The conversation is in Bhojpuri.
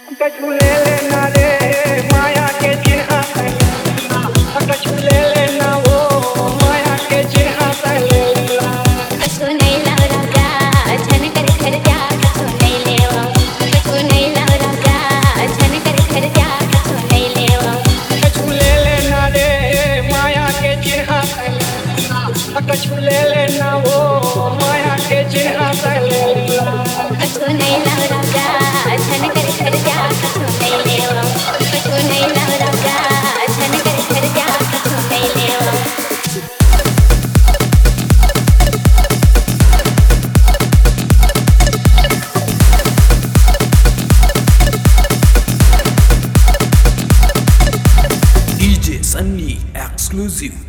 झूले लेना रे माया के चिन्हा झूले लेना वो माया के चिन्हा कछु नहीं लाव राजा छन कर घर जा कछु नहीं लेवा कछु नहीं लाव राजा छन कर घर जा कछु नहीं लेवा झूले लेना रे माया के चिन्हा झूले लेना वो माया के चिन्हा कछु नहीं लाव राजा छन कर घर जा कछु नहीं लेवा कछु नहीं लाव राजा छन कर घर जा कछु नहीं लेवा DJ Sunny exclusive.